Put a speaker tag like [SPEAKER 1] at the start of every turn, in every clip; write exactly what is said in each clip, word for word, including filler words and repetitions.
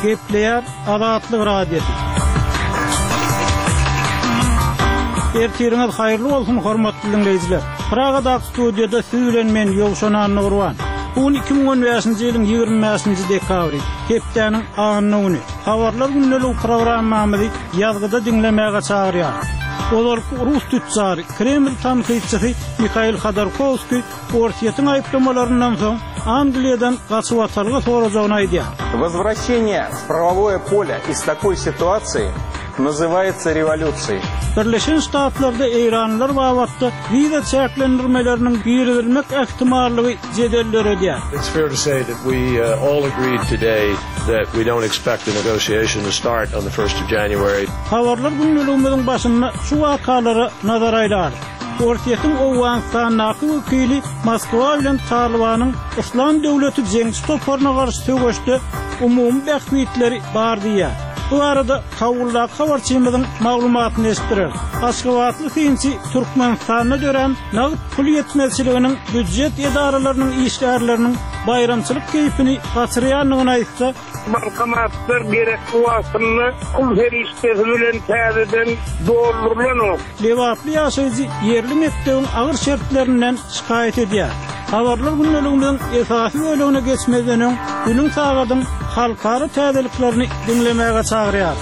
[SPEAKER 1] Gepleyer Azatlyk radiosu. Ertiriniz hayırlı olsun hormatly dinleyijiler. Pragada studiyada siz bilen men Ýowşan Nurwan. Bu iki bin on beşinji ýylyň ýygrimi dekabry. Hepdeniň anyny. Habarlar günlük programmamyzy ýazgyda dinlemäge çagyrýar. Olar Rus tüccar Kreml tanqidçisi Mikhail Khodorkovskiy Ortiýetiň aýplamalarinden soň Angliýadan gaçyp atarlyga sorajagyny aýdýar.
[SPEAKER 2] Возвращение в правовое поле из такой ситуации называется революцией.
[SPEAKER 1] Birleşen Ştatlarda Eýranlylar wagtda viza çäklendirmeleriniň girilmek ähtimallygy jedelleri edýär.
[SPEAKER 3] It's fair to say that we uh, all agreed today that we don't expect the negotiation to start on the first of January.
[SPEAKER 1] Habarlar günlüğümizin başında şu wakalara nazar aýlar. Ortiýetiň Owganistanyň wekili Moskwa bilen Talibanyň Islam döwleti jeňçi toporuna garşy töweşde umumy bähmitleri bar diýär. Bu arada Kavullar habarçymyzyň maglumatyny esdirer. Aşgabatly synçy Türkmenistanyna dören nagd pul ýetmezçiliginiň büdjet edaralarynyň işgärleriniň bayramçylyk keyfini gaçyrýanlygyny aýtsa,
[SPEAKER 4] bankomatlar gerekli wagtyny pul feriştesi bilen täzeden doldurulýar.
[SPEAKER 1] Lewatly ýaşaýjy yerli mekdebiň agyr şertlerinden şikayet edýär. Habarlar günlüğümizin esasy bölümine geçmeden öň günüň sagadyň halkara täzeliklerini dinlemäge çagyrýar.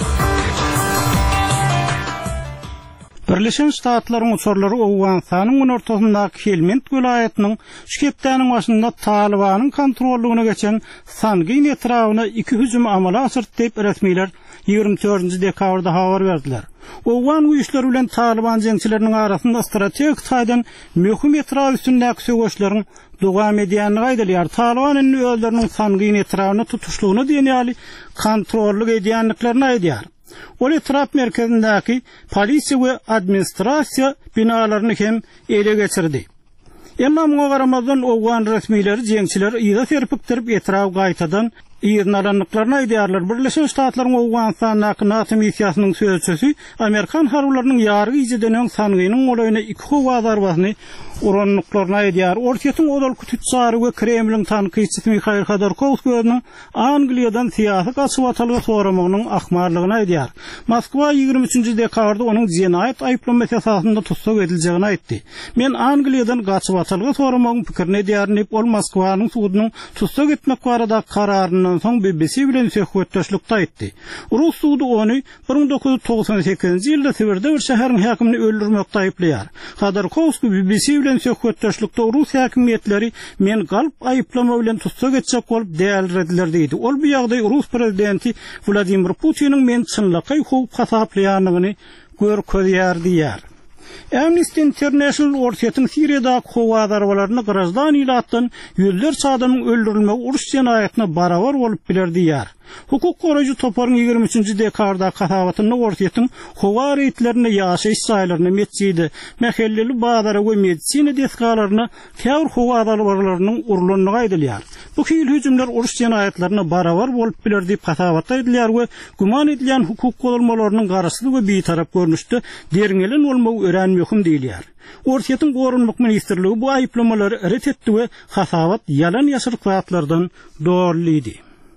[SPEAKER 1] Birleşen Ştatlaryň uçurlary Owganistanyň ortasyndaky Helmand welaýatynyň Şkepdeniň başynda Talibanyň kontrollugyna geçen Sangyn etrawyna iki hüjüm amala asyrty diýip resmiler ýygrimi dördünji dekabrda habar berdiler. Owgan güýçleri bilen Taliban jeňçileriniň arasynda strategik taýdan möhüm etrawy üstündäki söwüşleriň dowam edýänligi aýdylýar. Taliban öýleriniň Sangyn etrawyna tutuşlugyny diýýäli kontrollyk edýänliklerini aýdýar. Ol etraf merkezindäki polisiýa we administrasiýa binalaryny hem ele geçirdi. Emma muňa garamazdan Owgan resmileri jeňçiler ýyla serpikdirip etraf gaýtadan ýyrnalanlyklaryny aýdýarlar. Birleşen Ştatlaryň Owganistanyň NATO missiýasynyň sözçüsi Amerikan harbylarynyň ýargy ýyjydan Sangynyň olaýyna iki howa zarbasyny uranlyklaryny aýdýar. Ortiýetiň odal tüccar we Kremliň tanqidçisi Mikhail Khodorkovskiýň Angliýadan syýasy gaçyp atalgyny soramagynyň ahmarlygyny aýdýar. Moskwa ýygrimi üçinji dekabrda onuň jenaýat aýplamasy esasynda tutsak ediljegini aýtdy. Men Angliýadan gaçyp atalgyny soramagyň pikirini edýärin, ol Moskwanyň suwudynyň tutsak etmek barada kararyny soň B B C bilen söhbetdeşlikde aýtdy. Rus suwdy ony bir ming dokuz ýüz togsan sekizinji ýylda Sibirde bir şäheriň häkimini öldürmekde aýplaýar. Khodorkovskiy B B C bilen söhbetdeşlikde Rus häkimetleri men galp aýplama bilen tutsak etjek bolup däldirdiler diýdi. Ol bu ýagdaý Rus prezidenti Vladimir Putiniň men çynlaky howp hasaplaýanlygyny görkezýär diýär. Amnesty International Ortiýetiň Siriýadaky howa zarwalaryny garaşdan ilatdan ýüzlerçe adamyň öldürilmegi uruş jenaýatyna barabar bolup biler diýär. Hukuk goraýjy toparyň ýygrimi üçinji dekabrda kasabatyny Ortiýetiň howa reýtlerini ýaşaýyş saýlaryny metjidi, mahalleli bazara we medisina deskalaryny täwür howa zarwalarynyň urulanyny aýdylýar. Bu hil hüjümler uruş jenaýatlaryna barabar bolup biler diýip kasabat edilýär we guman edilýän hukuk golamarynyň garaşly we bitarap görnüşde deriňelen bolmagy ören möhüm diýilýär. Ortiýetiň gorunluk ministrligi bu aýplamalary ret etdi we kasabat ýalan ýaşyryk zatlardan dorlydy.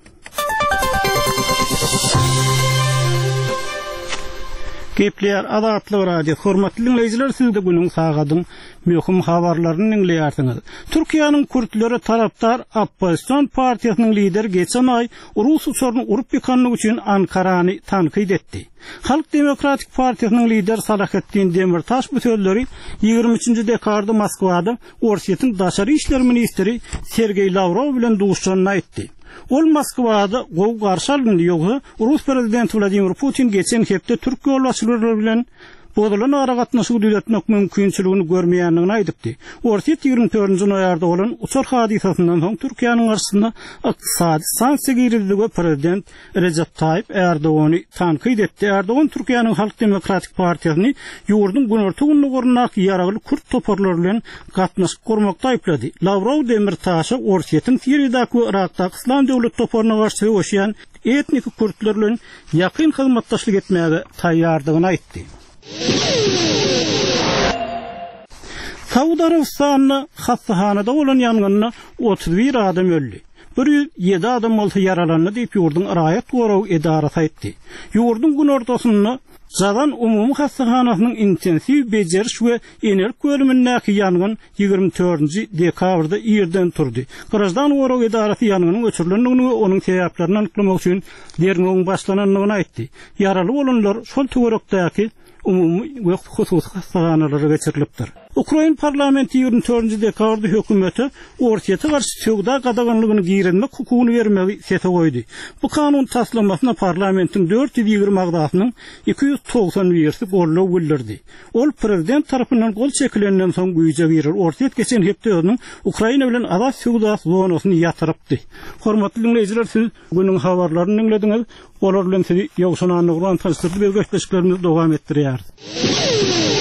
[SPEAKER 1] Gepleyer Azatlyk radio hormatly dinleyijiler, siz de günüň sagadyň möhüm habarlaryny dinleýärsiňiz. Türkiýanyň Kürtleri tarapdar Opposition partiýasynyň lideri geçen ay Rus uçuryny urup ýykanlyk üçin Ankarany tanqid etdi. Halk Demokratik Partiýasynyň lideri Salahattin Demirtaş bu sözleri ýygrimi üçinji dekabrda Moskwada Ortiýetiň daşary işler ministri Sergey Lavrov bilen duşanyny aýtdy. Ol Moskwada gowy garşy alındy ýogy Rus prezidenti Vladimir Putin geçen hepde Türk ýolbaşçylary bilen bodulan ara gatnaşygy düzeltmek mümkinçiligini görmeýänligini aýdypdy. Ortiýet ýygrimi dördünji noýarda bolan uçur hadisasinden soň Türkiýanyň garşysynda ykdysady sanksiýa girildi we prezident Recep Tayyip Erdogany tanqid etdi. Erdogan Türkiýanyň Halk Demokratik Partiýasyny ýurdun günerti gününe gorunak ýaragly Kürt toporlary bilen gatnaşyk gurmakda aýplady. Lavrov Demirtaşy Ortiýetiň Siriýadaky we Irakdaky Islam döwlet toporuna garşy oşýan etnik Kürtler bilen ýakyn hyzmatdaşlyk etmäge taýýardygyny aýtdy. Saudiya Arabistanyň hastahanada bolan ýangynda otuz bir adam öldü. bir yüz yedi adam bolsa yaralandy diýip ýurdun Raýat Goraw edarasy aýtdy. Ýurdun gün ortasynda Zagan umumy hastahanasynyň intensiw bejeriş we enerk bölümindäki ýangyn ýygrimi dördünji dekabrda ýerden turdy. Grazdan Goraw edarasy ýangnyň öçürilendigini we onuň sebäplerini anyklamak üçin dernegiň başlananlygyny aýtdy. Yaraly bolanlar şol töwerekdäki umumy we hususy hastahanalara geçirilipdir. Ukraina parlamenti ýygrimi dördünji dekabrda hökümeti Ortiýa garşy söwda gadaganlygyny giýrenmek hukugyny bermegi sese goýdy. Bu kanun taslamasyna parlamentiň dört yüz ýygrimi agdasynyň iki yüz togsan birsi gollaw bildirdi. Ol prezident tarapyndan gol çekilenden soň güýje girer. Ortiýa geçen hepde Ukraina bilen azat söwda zonasyny ýatyrypdy. Hormatly dinleýijiler, siz günüň habarlaryny dinlediňiz. Olar bilen sizi ýogşan anlygyny tanıştyrdy. Biz görüşlerimizi dowam etdirýär.